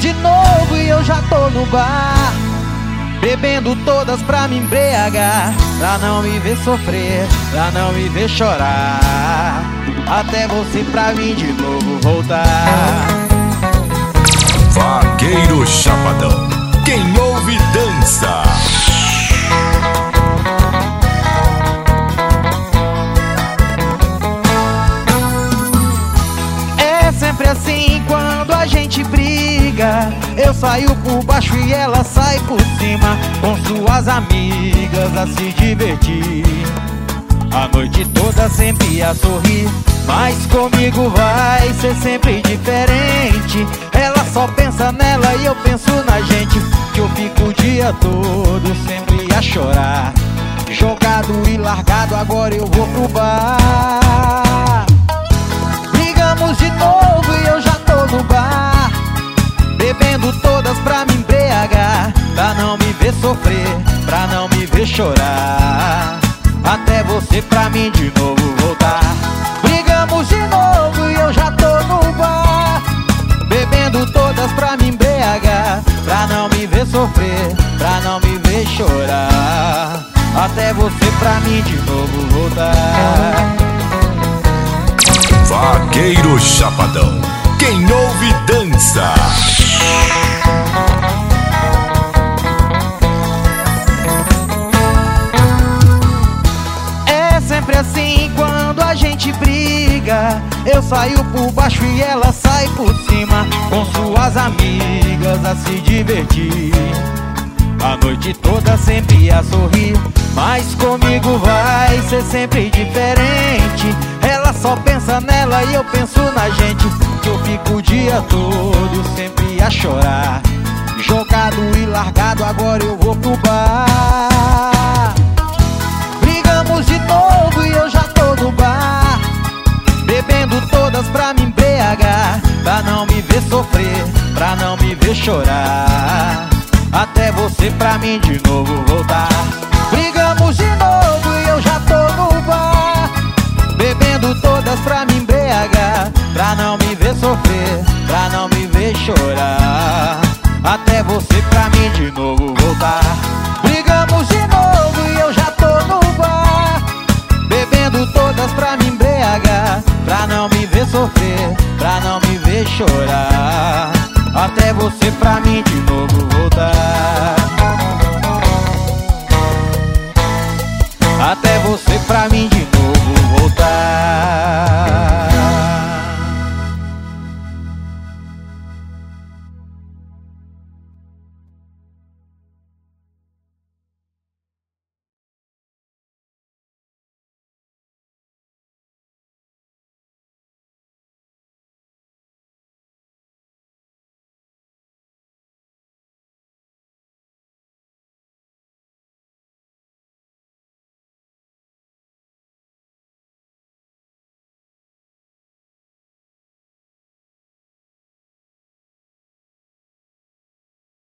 de novo e eu já tô no bar, bebendo todas pra me embriagar, pra não me ver sofrer, pra não me ver chorar, até você pra mim de novo voltar. Vaqueiro Chapadão, quem ouve dança. É sempre assim quando a gente briga, eu saio por baixo e ela sai por cima, com suas amigas a se divertir, a noite toda sempre a sorrir. Mas comigo vai ser sempre diferente, ela só pensa nela e eu penso na gente, que eu fico o dia todo sempre a chorar, jogado e largado, agora eu vou pro bar. Brigamos de novo e eu já tô no bar, bebendo todas pra me embriagar, pra não me ver sofrer, pra não me ver chorar, até você pra mim de novo voltar. Brigamos de novo e eu já tô no bar, bebendo todas pra me embriagar, pra não me ver sofrer, pra não me ver chorar, até você pra mim de novo voltar. Vaqueiro Chapadão, quem ouve dança. É sempre assim quando a gente briga, eu saio por baixo e ela sai por cima, com suas amigas a se divertir, a noite toda sempre a sorrir. Mas comigo vai ser sempre diferente, ela só pensa nela e eu penso na gente, que eu fico o dia todo sempre a chorar, jogado e largado, agora eu vou pro bar. Brigamos de novo e eu já tô no bar, bebendo todas pra me embriagar, pra não me ver sofrer, pra não me ver chorar, até você pra mim de novo voltar. Brigamos de novo e eu já tô no bar, bebendo todas pra me embriagar, pra não me ver sofrer, pra não me ver chorar, até você pra mim de novo voltar. Brigamos de novo e eu já tô no bar, bebendo todas pra me embriagar, pra não me ver sofrer, pra não me ver chorar, até você pra mim de novo voltar. Até você pra mim de novo voltar.